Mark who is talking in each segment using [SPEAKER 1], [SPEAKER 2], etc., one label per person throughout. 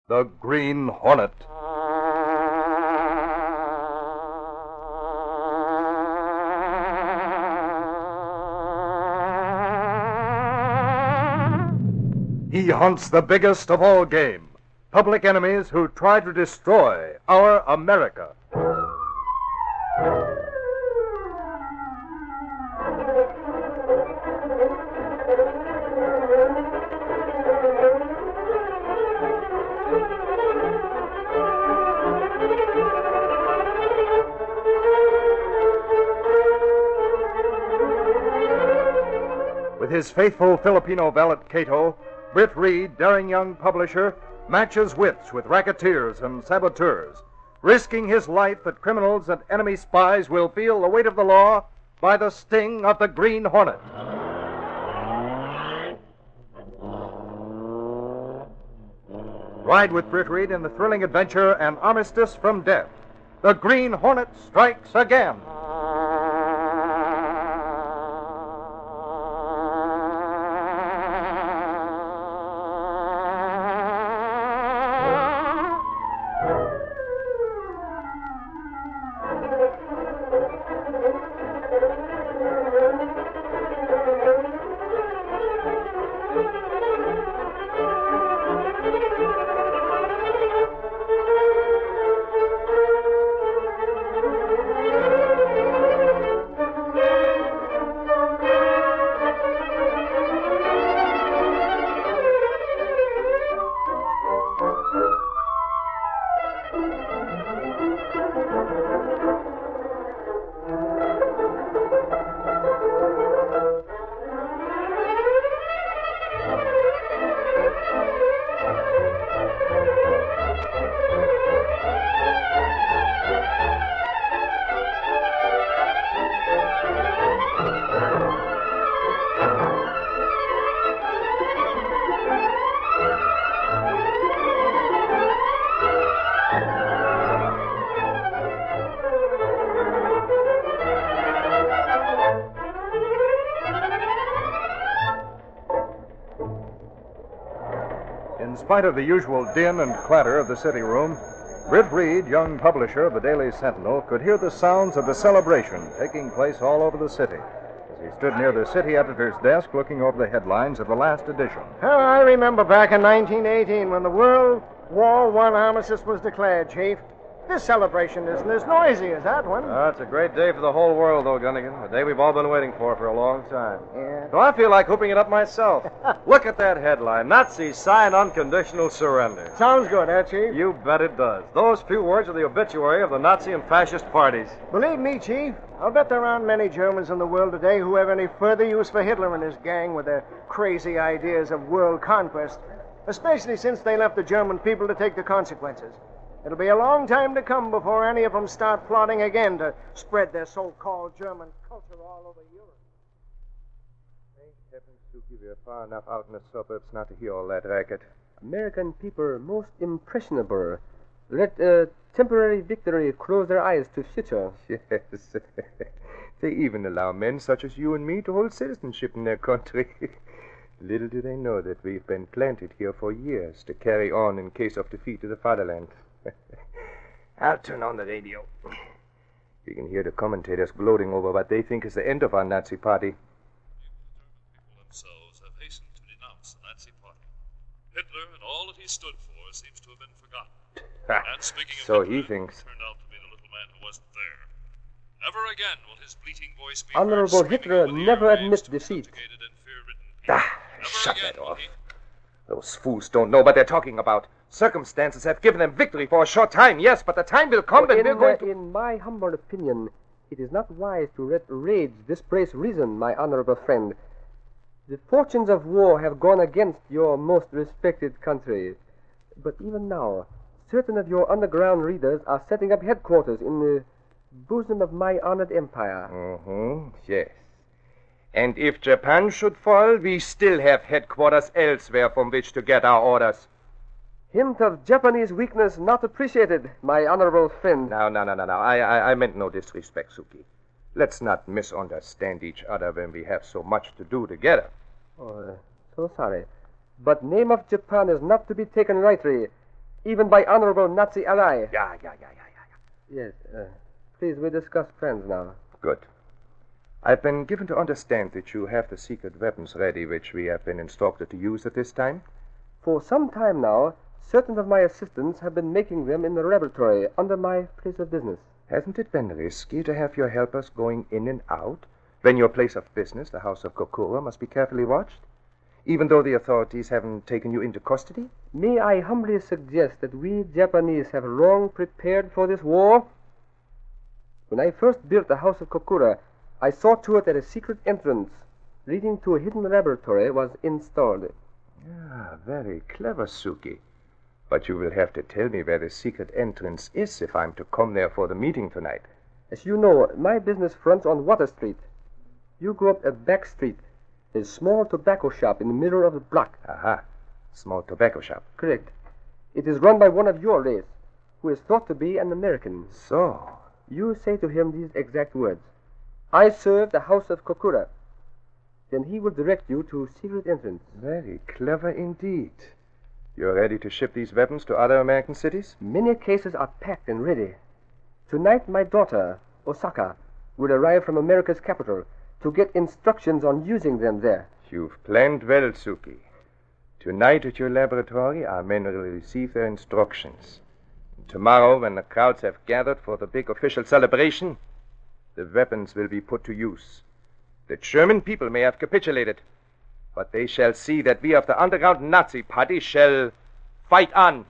[SPEAKER 1] The Green Hornet. He hunts the biggest of all game, public enemies who try to destroy our America. With his faithful Filipino valet Cato, Britt Reed, daring young publisher, matches wits with racketeers and saboteurs, risking his life that criminals and enemy spies will feel the weight of the law by the sting of the Green Hornet. Ride with Britt Reed in the thrilling adventure An Armistice from Death. The Green Hornet strikes again. In spite of the usual din and clatter of the city room, Britt Reed, young publisher of the Daily Sentinel, could hear the sounds of the celebration taking place all over the city as he stood near the city editor's desk looking over the headlines of the last edition.
[SPEAKER 2] I remember back in 1918 when the World War I armistice was declared, Chief. This celebration isn't as noisy as that one.
[SPEAKER 3] It's a great day for the whole world, though, Gunnigan. A day we've all been waiting for a long time.
[SPEAKER 2] Yeah.
[SPEAKER 3] So I feel like hooping it up myself. Look at that headline. Nazis sign unconditional surrender.
[SPEAKER 2] Sounds good, Chief?
[SPEAKER 3] You bet it does. Those few words are the obituary of the Nazi and fascist parties.
[SPEAKER 2] Believe me, Chief, I'll bet there aren't many Germans in the world today who have any further use for Hitler and his gang with their crazy ideas of world conquest, especially since they left the German people to take the consequences. It'll be a long time to come before any of them start plotting again to spread their so-called German culture all over Europe.
[SPEAKER 4] Thank heavens, Suki, we're far enough out in the suburbs not to hear all that racket. American people most impressionable. Let a temporary victory close their eyes to future. Yes. They even allow men such as you and me to hold citizenship in their country. Little do they know that we've been planted here for years to carry on in case of defeat to the fatherland. I'll turn on the radio. You can hear the commentators gloating over what they think is the end of our Nazi party.
[SPEAKER 5] The German people themselves have hastened to denounce the Nazi party. Hitler and all that he stood for seems to have been forgotten. And speaking of
[SPEAKER 4] So
[SPEAKER 5] Hitler,
[SPEAKER 4] he thinks.
[SPEAKER 5] Turned out to be the little man who wasn't there. Never again will his bleating voice be
[SPEAKER 4] Honorable
[SPEAKER 5] heard
[SPEAKER 4] Hitler
[SPEAKER 5] screaming over the
[SPEAKER 4] never
[SPEAKER 5] airwaves
[SPEAKER 4] admits
[SPEAKER 5] to
[SPEAKER 4] defeat.
[SPEAKER 5] subjugated and fear-ridden people. Never
[SPEAKER 4] Shut
[SPEAKER 5] again
[SPEAKER 4] that
[SPEAKER 5] will
[SPEAKER 4] off.
[SPEAKER 5] he-
[SPEAKER 4] Those fools don't know what they're talking about. Circumstances have given them victory for a short time, yes, but the time will come when we're going to...
[SPEAKER 6] In my humble opinion, it is not wise to let rage dispraise reason, my honorable friend. The fortunes of war have gone against your most respected country. But even now, certain of your underground readers are setting up headquarters in the bosom of my honored empire.
[SPEAKER 4] Yes. And if Japan should fall, we still have headquarters elsewhere from which to get our orders.
[SPEAKER 6] Hint of Japanese weakness not appreciated, my honorable friend.
[SPEAKER 4] Now. I meant no disrespect, Suki. Let's not misunderstand each other when we have so much to do together.
[SPEAKER 6] Oh, so sorry. But name of Japan is not to be taken lightly. even by honorable Nazi ally.
[SPEAKER 3] Yeah.
[SPEAKER 6] Yes, please, we discuss friends now.
[SPEAKER 1] Good. I've been given to understand that you have the secret weapons ready which we have been instructed to use at this time.
[SPEAKER 6] For some time now, certain of my assistants have been making them in the laboratory under my place of business.
[SPEAKER 1] Hasn't it been risky to have your helpers going in and out when your place of business, the House of Kokura, must be carefully watched? Even though the authorities haven't taken you into custody?
[SPEAKER 6] May I humbly suggest that we Japanese have long prepared for this war? When I first built the House of Kokura, I saw to it that a secret entrance leading to a hidden laboratory was installed.
[SPEAKER 1] Yeah, very clever, Suki. But you will have to tell me where the secret entrance is if I'm to come there for the meeting tonight.
[SPEAKER 6] As you know, my business fronts on Water Street. You go up a back street. There's a small tobacco shop in the middle of the block.
[SPEAKER 1] Aha. Small tobacco shop.
[SPEAKER 6] Correct. It is run by one of your race, who is thought to be an American.
[SPEAKER 1] So,
[SPEAKER 6] You say to him these exact words. I serve the House of Kokura. Then he will direct you to secret entrance.
[SPEAKER 1] very clever indeed. You're ready to ship these weapons to other American cities?
[SPEAKER 6] Many cases are packed and ready. Tonight my daughter, Osaka, will arrive from America's capital to get instructions on using them there.
[SPEAKER 1] You've planned well, Suki. Tonight at your laboratory, our men will receive their instructions. And tomorrow, when the crowds have gathered for the big official celebration, the weapons will be put to use. The German people may have capitulated, but they shall see that we of the underground Nazi party shall fight on.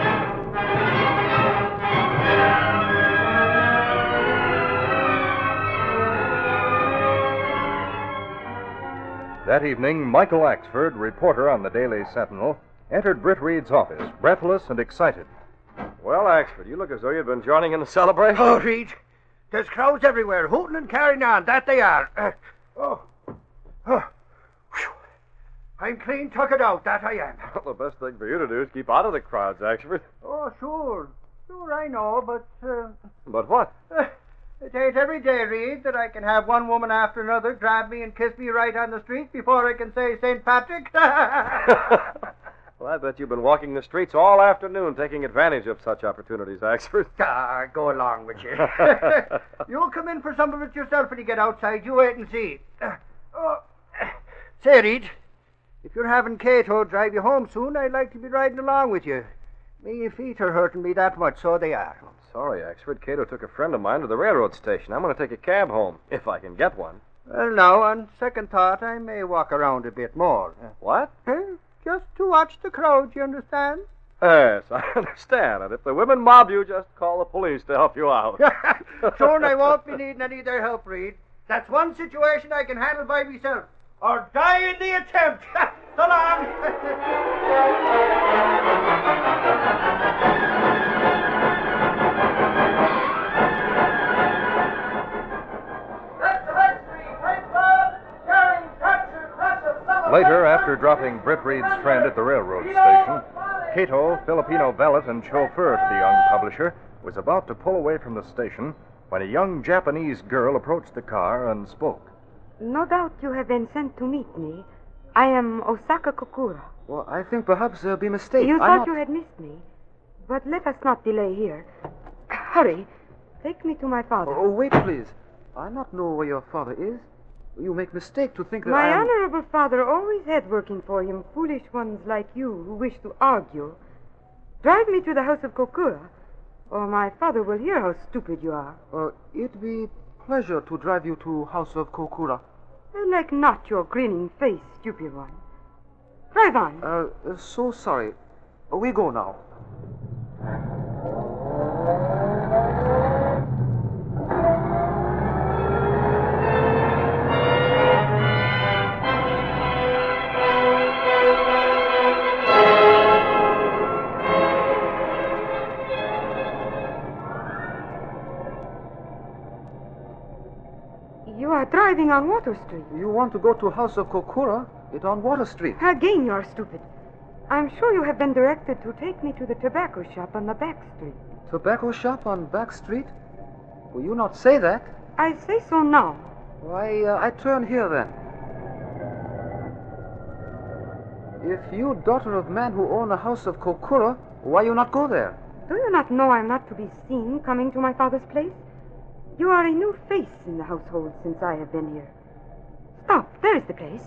[SPEAKER 1] That evening, Michael Axford, reporter on the Daily Sentinel, entered Britt Reed's office, breathless and excited.
[SPEAKER 3] Well, Axford, you look as though you'd been joining in the celebration.
[SPEAKER 2] Oh, Reed, there's crowds everywhere, hooting and carrying on. That they are. Whew. I'm clean tuckered out, that I am.
[SPEAKER 3] Well, the best thing for you to do is keep out of the crowds, Axford.
[SPEAKER 2] Oh, sure. Sure, I know, but...
[SPEAKER 3] But what?
[SPEAKER 2] It ain't every day, Reed, that I can have one woman after another grab me and kiss me right on the street before I can say St. Patrick.
[SPEAKER 3] Well, I bet you've been walking the streets all afternoon taking advantage of such opportunities, Axford.
[SPEAKER 2] Go along with you. You'll come in for some of it yourself when you get outside. You wait and see. Say, Reed, if you're having Cato drive you home soon, I'd like to be riding along with you. Me feet are hurting me that much, so they are.
[SPEAKER 3] Sorry, Axford. Cato took a friend of mine to the railroad station. I'm going to take a cab home, if I can get one.
[SPEAKER 2] Well, now, on second thought, I may walk around a bit more.
[SPEAKER 3] What?
[SPEAKER 2] Just to watch the crowd, you understand?
[SPEAKER 3] Yes, I understand. And if the women mob you, just call the police to help you out.
[SPEAKER 2] Soon I won't be needing any of their help, Reed. That's one situation I can handle by myself. Or die in the attempt. So long.
[SPEAKER 1] Later, after dropping Britt Reed's friend at the railroad station, Cato, Filipino valet and chauffeur to the young publisher, was about to pull away from the station when a young Japanese girl approached the car and spoke.
[SPEAKER 7] No doubt you have been sent to meet me. I am Osaka Kokura.
[SPEAKER 8] Well, I think perhaps there'll be a mistake.
[SPEAKER 7] You thought you had missed me. But let us not delay here. Hurry. Take me to my father.
[SPEAKER 8] Oh, wait, please. I not know where your father is. You make mistake to think that
[SPEAKER 7] My
[SPEAKER 8] I am...
[SPEAKER 7] honorable father always had working for him foolish ones like you who wish to argue. Drive me to the house of Kokura, or my father will hear how stupid you are.
[SPEAKER 8] It be pleasure to drive you to house of Kokura.
[SPEAKER 7] I like not your grinning face, stupid one. Drive on.
[SPEAKER 8] So sorry. We go now.
[SPEAKER 7] You are driving on Water Street.
[SPEAKER 8] You want to go to house of Kokura? It's on Water Street.
[SPEAKER 7] Again, you are stupid. I'm sure you have been directed to take me to the tobacco shop on the back street.
[SPEAKER 8] Tobacco shop on back street? Will you not say that?
[SPEAKER 7] I say so now.
[SPEAKER 8] I turn here then. If you, daughter of man who own the house of Kokura, why you not go there?
[SPEAKER 7] Do you not know I'm not to be seen coming to my father's place? You are a new face in the household since I have been here. Stop, there is the place.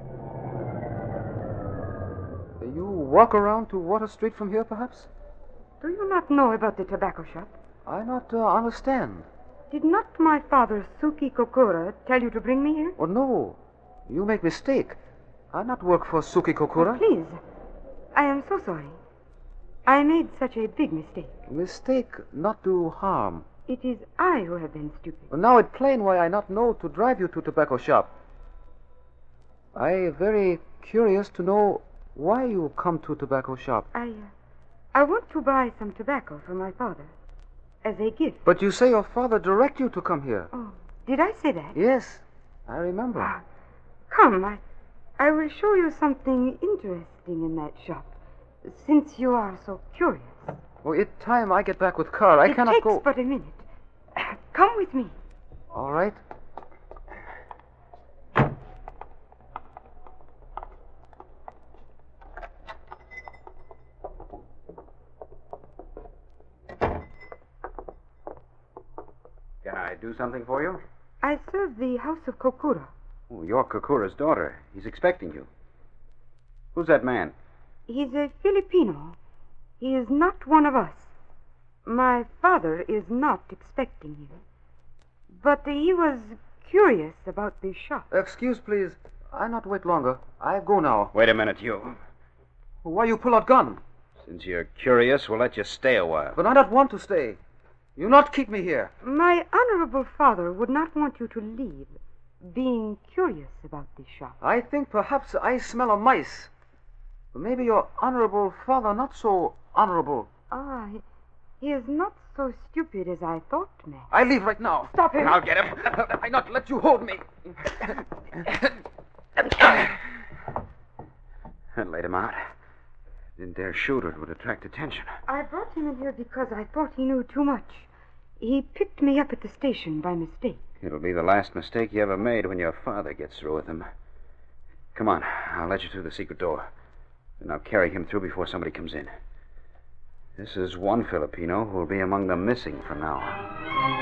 [SPEAKER 8] You walk around to Water Street from here, perhaps?
[SPEAKER 7] Do you not know about the tobacco shop?
[SPEAKER 8] I not understand.
[SPEAKER 7] Did not my father, Suki Kokura, tell you to bring me here?
[SPEAKER 8] Oh, no. You make mistake. I not work for Suki Kokura.
[SPEAKER 7] Oh, please. I am so sorry. I made such a big mistake.
[SPEAKER 8] Mistake not do harm.
[SPEAKER 7] It is I who have been stupid.
[SPEAKER 8] Well, now it plain why I not know to drive you to tobacco shop. I very curious to know why you come to tobacco shop.
[SPEAKER 7] I want to buy some tobacco for my father as a gift.
[SPEAKER 8] But you say your father direct you to come here.
[SPEAKER 7] Oh, did I say that?
[SPEAKER 8] Yes, I remember.
[SPEAKER 7] Come, I will show you something interesting in that shop, since you are so curious.
[SPEAKER 8] Oh, it's time I get back with car. I cannot go.
[SPEAKER 7] It takes but a minute. Come with me.
[SPEAKER 8] All right.
[SPEAKER 9] Can I do something for you?
[SPEAKER 7] I serve the house of Kokura.
[SPEAKER 9] Oh, you're Kokura's daughter. He's expecting you. Who's that man?
[SPEAKER 7] He's a Filipino. He is not one of us. My father is not expecting him. But he was curious about the shop.
[SPEAKER 8] Excuse, please. I not wait longer. I go now.
[SPEAKER 9] Wait a minute, you.
[SPEAKER 8] Why you pull out gun?
[SPEAKER 9] Since you're curious, we'll let you stay a while.
[SPEAKER 8] But I not want to stay. You not keep me here.
[SPEAKER 7] My honorable father would not want you to leave, being curious about the shop.
[SPEAKER 8] I think perhaps I smell a mice. But maybe your honorable father not so honorable.
[SPEAKER 7] He is not so stupid as I thought, man.
[SPEAKER 8] I leave right now.
[SPEAKER 7] Stop him.
[SPEAKER 9] I'll get him.
[SPEAKER 8] I not let you hold me.
[SPEAKER 9] And laid him out. Didn't dare shoot or it would attract attention.
[SPEAKER 7] I brought him in here because I thought he knew too much. He picked me up at the station by mistake.
[SPEAKER 9] It'll be the last mistake you ever made when your father gets through with him. Come on, I'll let you through the secret door. And I'll carry him through before somebody comes in. This is one Filipino who will be among the missing from now on.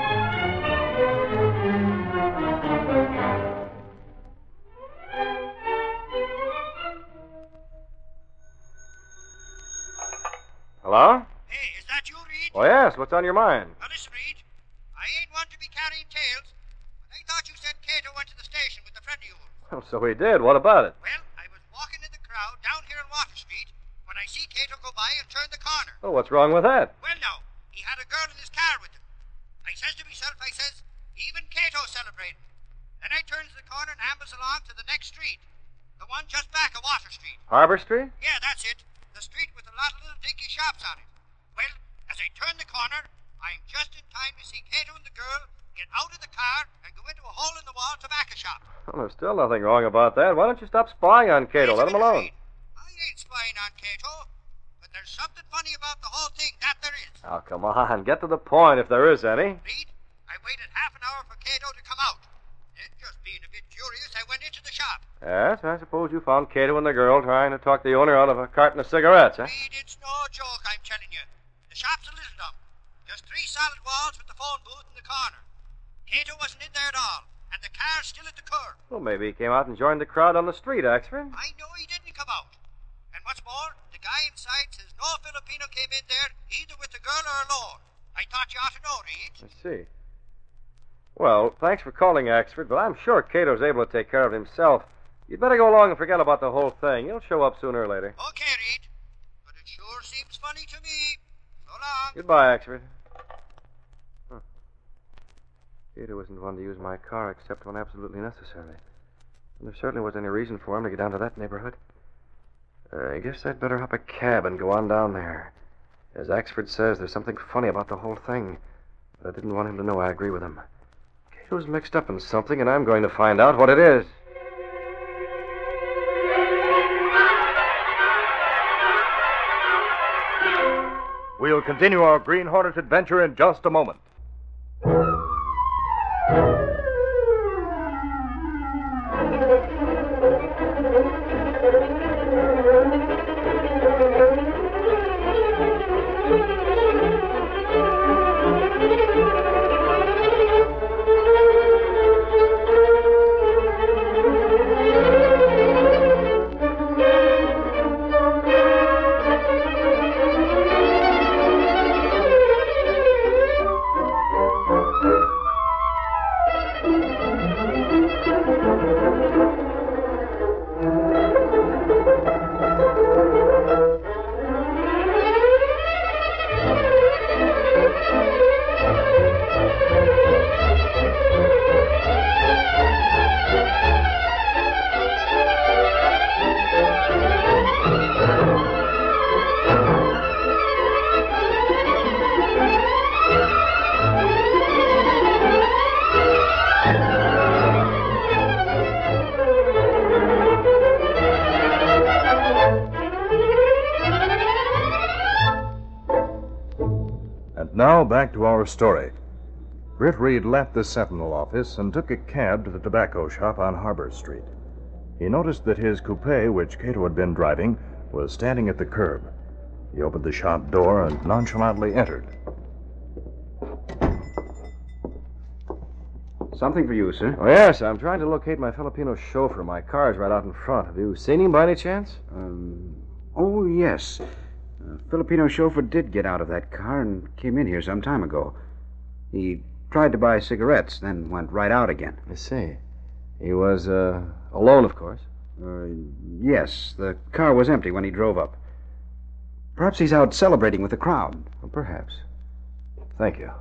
[SPEAKER 3] Hello?
[SPEAKER 2] Hey, is that you, Reed?
[SPEAKER 3] Oh, yes. What's on your mind?
[SPEAKER 2] Now, listen, Reed. I ain't one to be carrying tales, but I thought you said Cato went to the station with a friend of yours.
[SPEAKER 3] Well, so he did. What about it?
[SPEAKER 2] Well, I was walking in the crowd down here on Water Street when I see Cato go by and turn the corner.
[SPEAKER 3] Oh, what's wrong with that?
[SPEAKER 2] Well, now, he had a girl in his car with him. I says to myself, even Cato's celebrating. Then I turns the corner and ambles along to the next street. The one just back of Water Street.
[SPEAKER 3] Harbor Street?
[SPEAKER 2] Yeah, that's it. The street with a lot of little dinky shops on it. Well, as I turn the corner, I'm just in time to see Cato and the girl get out of the car and go into a hole-in-the-wall tobacco shop.
[SPEAKER 3] Well, there's still nothing wrong about that. Why don't you stop spying on Cato? Let him alone.
[SPEAKER 2] I ain't spying on Cato, but there's something funny about the whole thing, that there is.
[SPEAKER 3] Oh, come on. Get to the point if there is any.
[SPEAKER 2] Reed, I waited half an hour for Cato to come out. Then, just being a bit curious, I went into the shop.
[SPEAKER 3] Yes, I suppose you found Cato and the girl trying to talk the owner out of a carton of cigarettes, huh?
[SPEAKER 2] Reed, it's no joke, I'm telling you. The shop's a little dumb. Just 3 solid walls with the phone booth in the corner. Cato wasn't in there at all, and the car's still at the curb.
[SPEAKER 3] Well, maybe he came out and joined the crowd on the street, Axford.
[SPEAKER 2] I know he didn't come out. And what's more, the guy inside says no Filipino came in there, either with the girl or alone. I thought you ought to know, Reed.
[SPEAKER 3] I see. Well, thanks for calling, Axford, but I'm sure Cato's able to take care of himself. You'd better go along and forget about the whole thing. He'll show up sooner or later.
[SPEAKER 2] Okay, Reed. But it sure seems funny to me. So long.
[SPEAKER 3] Goodbye, Axford. Cato isn't one to use my car except when absolutely necessary. And there certainly wasn't any reason for him to get down to that neighborhood. I guess I'd better hop a cab and go on down there. As Axford says, there's something funny about the whole thing. But I didn't want him to know I agree with him. Cato's mixed up in something, and I'm going to find out what it is.
[SPEAKER 1] We'll continue our Green Hornet adventure in just a moment. Now back to our story. Britt Reed left the Sentinel office and took a cab to the tobacco shop on Harbor Street. He noticed that his coupe, which Cato had been driving, was standing at the curb. He opened the shop door and nonchalantly entered.
[SPEAKER 9] Something for you, sir.
[SPEAKER 3] Oh, yes, I'm trying to locate my Filipino chauffeur. My car's right out in front. Have you seen him by any chance?
[SPEAKER 9] Oh, yes. Filipino chauffeur did get out of that car and came in here some time ago. He tried to buy cigarettes, then went right out again.
[SPEAKER 3] I see. He was, alone, of course.
[SPEAKER 9] Yes, the car was empty when he drove up. Perhaps he's out celebrating with the crowd.
[SPEAKER 3] Well, perhaps. Thank you.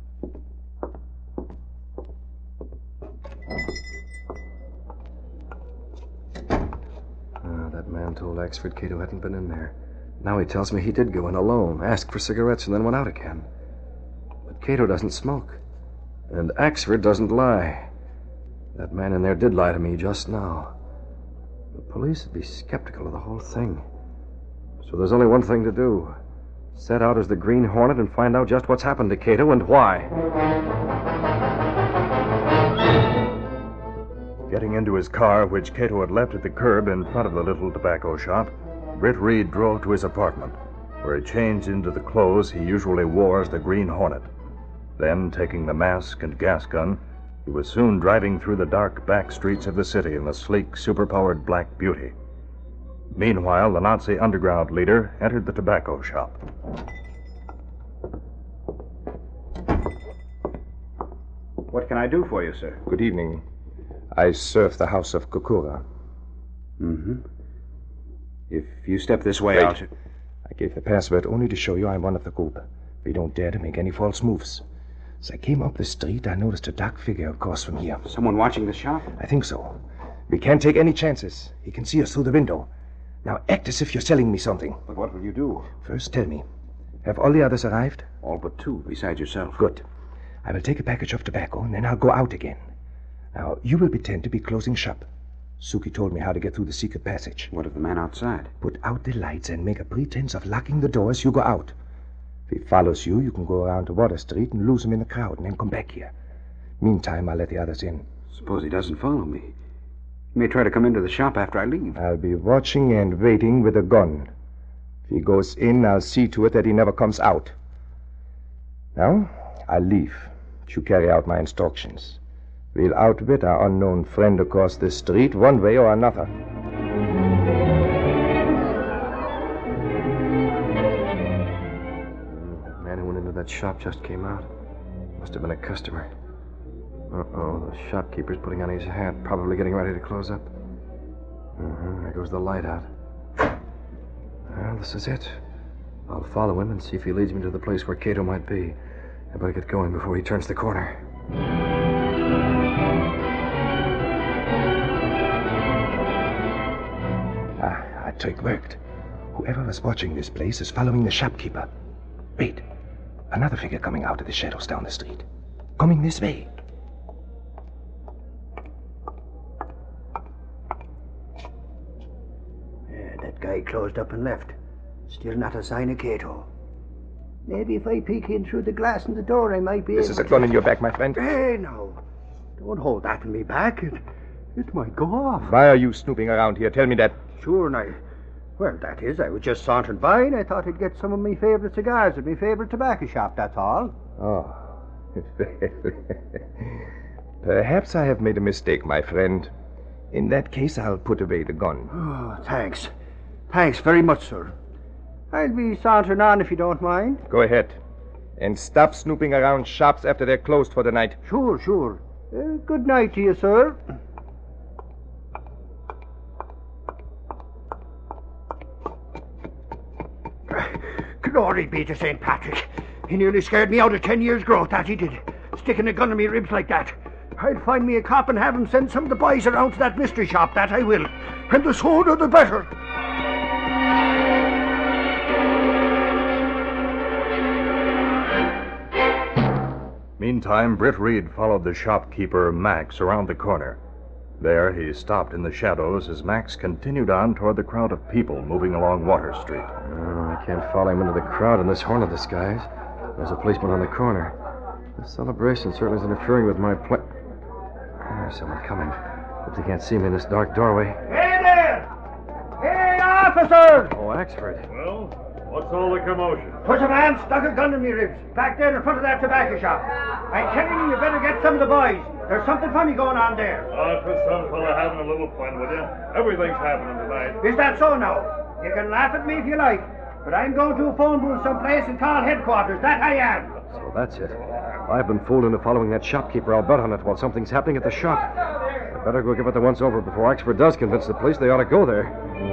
[SPEAKER 3] That man told Axford Cato hadn't been in there. Now he tells me he did go in alone, asked for cigarettes, and then went out again. But Cato doesn't smoke. And Axford doesn't lie. That man in there did lie to me just now. The police would be skeptical of the whole thing. So there's only one thing to do. Set out as the Green Hornet and find out just what's happened to Cato and why.
[SPEAKER 1] Getting into his car, which Cato had left at the curb in front of the little tobacco shop, Britt Reed drove to his apartment, where he changed into the clothes he usually wore as the Green Hornet. Then, taking the mask and gas gun, he was soon driving through the dark back streets of the city in the sleek, superpowered Black Beauty. Meanwhile, the Nazi underground leader entered the tobacco shop.
[SPEAKER 9] What can I do for you, sir?
[SPEAKER 10] Good evening. I serve the house of Kokura.
[SPEAKER 9] Mm-hmm. If you step this way,
[SPEAKER 10] Wait.
[SPEAKER 9] I
[SPEAKER 10] gave the password only to show you I'm one of the group. We don't dare to make any false moves. As I came up the street, I noticed a dark figure across from here.
[SPEAKER 9] Someone watching the shop?
[SPEAKER 10] I think so. We can't take any chances. He can see us through the window. Now act as if you're selling me something.
[SPEAKER 9] But what will you do?
[SPEAKER 10] First, tell me, have all the others arrived?
[SPEAKER 9] All but two, besides yourself.
[SPEAKER 10] Good. I will take a package of tobacco, and then I'll go out again. Now, you will pretend to be closing shop. Suki told me how to get through the secret passage.
[SPEAKER 9] What of the man outside?
[SPEAKER 10] Put out the lights and make a pretense of locking the door as you go out. If he follows you, you can go around to Water Street and lose him in the crowd and then come back here. Meantime, I'll let the others in.
[SPEAKER 9] Suppose he doesn't follow me. He may try to come into the shop after I leave.
[SPEAKER 10] I'll be watching and waiting with a gun. If he goes in, I'll see to it that he never comes out. Now, I'll leave. You carry out my instructions. We'll outwit our unknown friend across the street one way or another.
[SPEAKER 3] That man who went into that shop just came out. Must have been a customer. Uh-oh, the shopkeeper's putting on his hat, probably getting ready to close up. There goes the light out. Well, this is it. I'll follow him and see if he leads me to the place where Cato might be. I better get going before he turns the corner.
[SPEAKER 10] Our trick worked. Whoever was watching this place is following the shopkeeper. Wait. Another figure coming out of the shadows down the street. Coming this way.
[SPEAKER 11] That guy closed up and left. Still not a sign of Cato. Maybe if I peek in through the glass in the door, I might be
[SPEAKER 10] This is a gun in your back, my friend.
[SPEAKER 11] Hey, now. Don't hold that in me back. It might go off.
[SPEAKER 10] Why are you snooping around here? Tell me that.
[SPEAKER 11] Sure, and well, that is, I was just sauntering by, and I thought I'd get some of my favorite cigars at my favorite tobacco shop, that's all.
[SPEAKER 10] Oh. Perhaps I have made a mistake, my friend. In that case, I'll put away the gun.
[SPEAKER 11] Oh, thanks. Thanks very much, sir. I'll be sauntering on if you don't mind.
[SPEAKER 10] Go ahead. And stop snooping around shops after they're closed for the night.
[SPEAKER 11] Sure. Good night to you, sir. Glory be to St. Patrick. He nearly scared me out of 10 years' growth, that he did. Sticking a gun in me ribs like that. I'll find me a cop and have him send some of the boys around to that mystery shop, that I will. And the sooner the better.
[SPEAKER 1] Meantime, Britt Reed followed the shopkeeper, Max, around the corner. There, he stopped in the shadows as Max continued on toward the crowd of people moving along Water Street.
[SPEAKER 3] I can't follow him into the crowd in this hornet disguise. There's a policeman on the corner. The celebration certainly is interfering with my plan. There's someone coming. Hope they can't see me in this dark doorway.
[SPEAKER 11] Hey there! Hey, officers!
[SPEAKER 3] Oh, Axford.
[SPEAKER 5] Well, what's all the commotion?
[SPEAKER 11] There's a man stuck a gun in me ribs, back there in front of that tobacco shop. I'm telling you, you better get some of the boys. There's something funny going on there.
[SPEAKER 5] Oh, 'twas some fella having a little fun with you. Everything's happening tonight.
[SPEAKER 11] Is that so now? You can laugh at me if you like, but I'm going to a phone booth someplace and call headquarters. That I am.
[SPEAKER 3] So that's it. I've been fooled into following that shopkeeper. I'll bet on it while something's happening at the shop. I better go give it the once over before Axford does convince the police they ought to go there.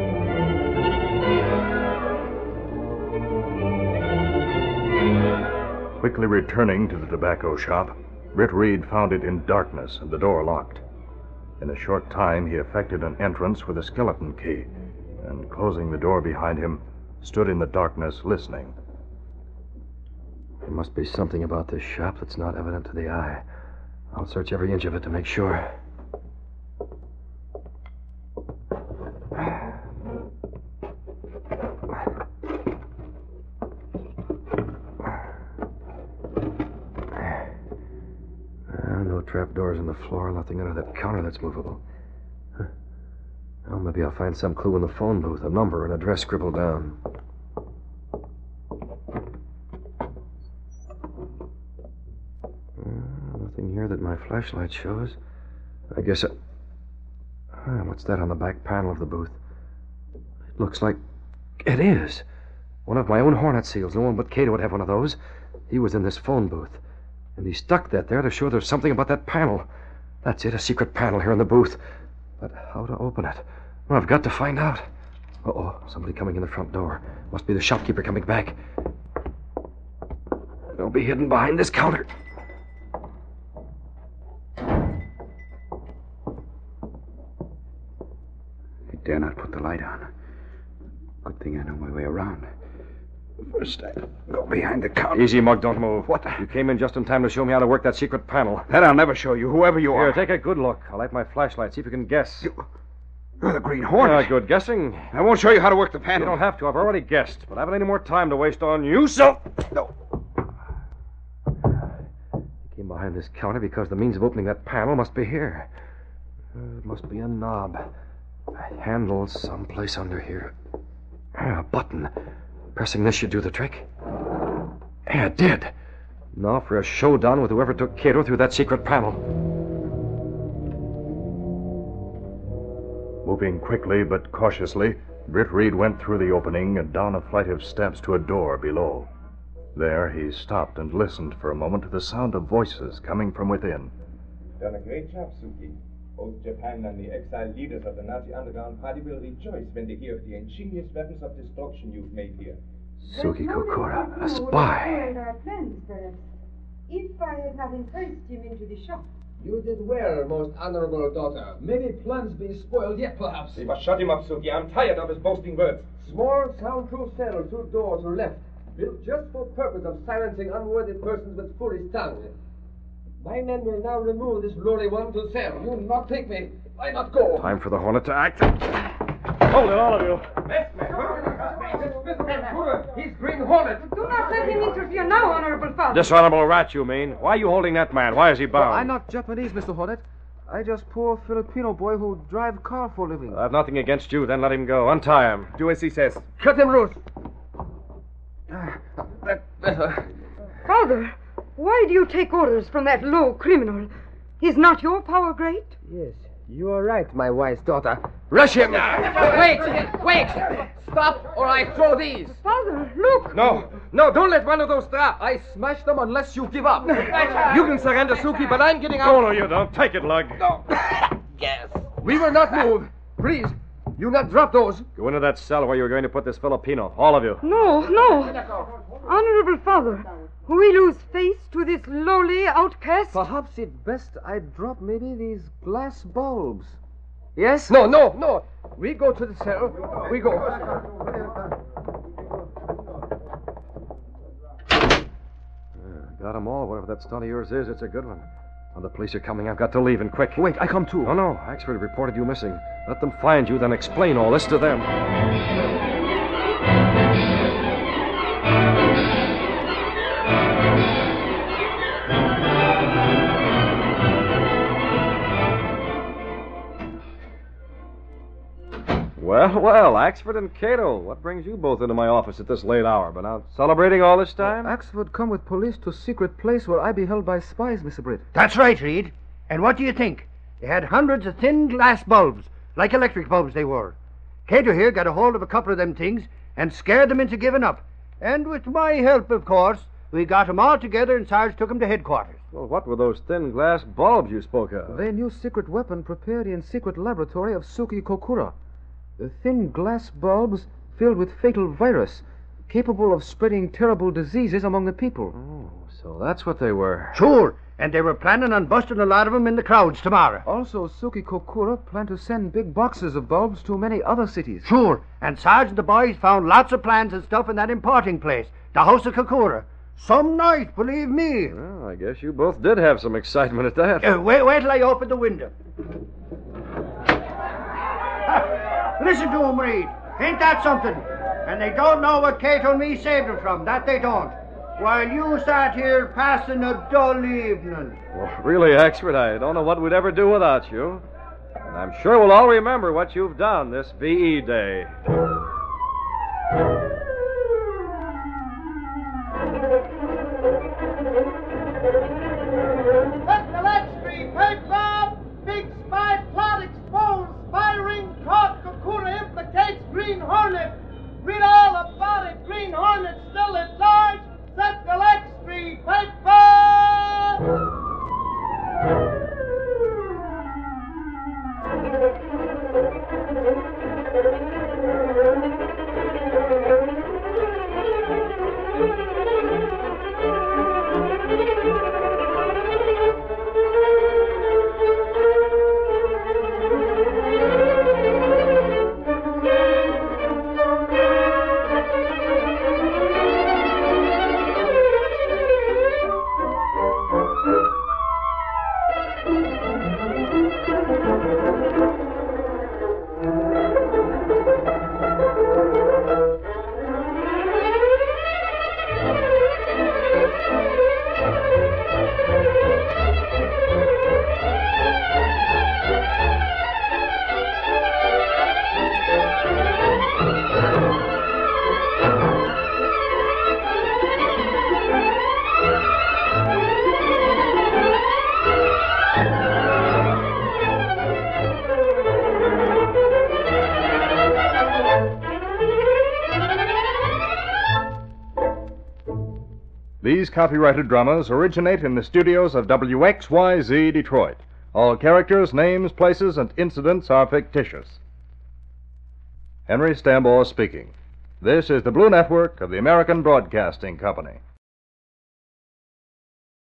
[SPEAKER 1] Quickly returning to the tobacco shop, Britt Reed found it in darkness and the door locked. In a short time, he effected an entrance with a skeleton key, and closing the door behind him, stood in the darkness listening.
[SPEAKER 3] There must be something about this shop that's not evident to the eye. I'll search every inch of it to make sure. No trapdoors in the floor, nothing under that counter that's movable. Well, maybe I'll find some clue in the phone booth, a number, an address scribbled down. Nothing here that my flashlight shows. I guess what's that on the back panel of the booth? It looks like... It is! One of my own hornet seals. No one but Cato would have one of those. He was in this phone booth. And he stuck that there to show there's something about that panel. That's it, a secret panel here in the booth. But how to open it? Well, I've got to find out. Uh-oh, somebody coming in the front door. Must be the shopkeeper coming back. They'll be hidden behind this counter.
[SPEAKER 9] I dare not put the light on. Good thing I know my way around. First, I go behind the counter.
[SPEAKER 3] Easy, Mug, don't move.
[SPEAKER 9] What?
[SPEAKER 3] You came in just in time to show me how to work that secret panel.
[SPEAKER 9] That I'll never show you, whoever you are.
[SPEAKER 3] Here, take a good look. I'll light my flashlight, see if you can guess.
[SPEAKER 9] You're the Green Hornet.
[SPEAKER 3] Good guessing.
[SPEAKER 9] I won't show you how to work the panel.
[SPEAKER 3] You don't have to. I've already guessed. But I haven't any more time to waste on you, so...
[SPEAKER 9] No.
[SPEAKER 3] He came behind this counter because the means of opening that panel must be here. It must be a knob. A handle someplace under here. A button. Pressing this should do the trick. Yeah, it did. Now for a showdown with whoever took Cato through that secret panel.
[SPEAKER 1] Moving quickly but cautiously, Britt Reed went through the opening and down a flight of steps to a door below. There he stopped and listened for a moment to the sound of voices coming from within.
[SPEAKER 12] Done a great job, Suki. Both Japan and the exiled leaders of the Nazi underground party will rejoice when they hear of the ingenious weapons of destruction you've made here.
[SPEAKER 3] Suki Kokura, a spy.
[SPEAKER 7] Our plans, perhaps, if I had not enticed him into the shop.
[SPEAKER 6] You did well, most honorable daughter. Maybe plans be spoiled yet, perhaps.
[SPEAKER 12] We must shut him up, Suki. I'm tired of his boasting words.
[SPEAKER 6] Small, soundproof cell, 2 doors to left, built just for purpose of silencing unworthy persons with foolish tongue. My men will now remove this lowly one to cell. You not take me. I not go.
[SPEAKER 3] Time for the Hornet to act. Hold it, all of you.
[SPEAKER 6] He's Green Hornet.
[SPEAKER 7] Do not let him interfere now, honorable father.
[SPEAKER 3] Dishonorable rat, you mean? Why are you holding that man? Why is he bound?
[SPEAKER 8] Well, I'm not Japanese, Mr. Hornet. I just poor Filipino boy who drive car for a living.
[SPEAKER 3] I have nothing against you, then let him go. Untie him.
[SPEAKER 4] Do as he says.
[SPEAKER 6] Cut him loose.
[SPEAKER 8] That better.
[SPEAKER 7] Father, why do you take orders from that low criminal? Is not your power great?
[SPEAKER 6] Yes, you are right, my wise daughter. Rush him! Wait! Stop, or I throw these.
[SPEAKER 7] Father, look!
[SPEAKER 6] No, don't let one of those drop. I smash them unless you give up. You can surrender, Suki, but I'm getting out.
[SPEAKER 3] No, you don't. Take it, Lug.
[SPEAKER 6] No. Yes. We will not move. Please, you not drop those.
[SPEAKER 3] Go into that cell where you're going to put this Filipino. All of you.
[SPEAKER 7] No. Honorable father, we lose face to this lowly outcast?
[SPEAKER 8] Perhaps it's best I drop maybe these glass bulbs. Yes?
[SPEAKER 6] No. We go to the cell. We go.
[SPEAKER 3] Got them all. Whatever that stunt of yours is, it's a good one. Well, the police are coming. I've got to leave, and quick.
[SPEAKER 8] Wait, I come too.
[SPEAKER 3] No. Axford reported you missing. Let them find you, then explain all this to them. Well, Axford and Cato, what brings you both into my office at this late hour? Been out celebrating all this time?
[SPEAKER 8] Axford come with police to secret place where I be held by spies, Mr. Britt.
[SPEAKER 11] That's right, Reed. And what do you think? They had hundreds of thin glass bulbs, like electric bulbs they were. Cato here got a hold of a couple of them things and scared them into giving up. And with my help, of course, we got 'em all together and Sarge took 'em to headquarters.
[SPEAKER 3] Well, what were those thin glass bulbs you spoke of?
[SPEAKER 8] They new secret weapon prepared in secret laboratory of Suki Kokura. The thin glass bulbs filled with fatal virus, capable of spreading terrible diseases among the people.
[SPEAKER 3] Oh, so that's what they were.
[SPEAKER 11] Sure, and they were planning on busting a lot of 'em in the crowds tomorrow.
[SPEAKER 8] Also, Suki Kokura planned to send big boxes of bulbs to many other cities.
[SPEAKER 11] Sure, and Sarge and the boys found lots of plans and stuff in that importing place, the House of Kokura. Some night, believe me.
[SPEAKER 3] Well, I guess you both did have some excitement at that.
[SPEAKER 11] Wait till I open the window. Listen to 'em, Reed. Ain't that something? And they don't know what Cato and me saved 'em from. That they don't. While you sat here passing a dull evening.
[SPEAKER 3] Well, really, Axford, I don't know what we'd ever do without you. And I'm sure we'll all remember what you've done this VE Day.
[SPEAKER 13] Let the Lex-Street paper! Big spy plot exposed! Spy ring caught! Kokura implicates Green Hornet! Read all about it! Green Hornet still at large! Set the Lex-Street paper!
[SPEAKER 1] These copyrighted dramas originate in the studios of WXYZ Detroit. All characters, names, places, and incidents are fictitious. Henry Stambaugh speaking. This is the Blue Network of the American Broadcasting Company.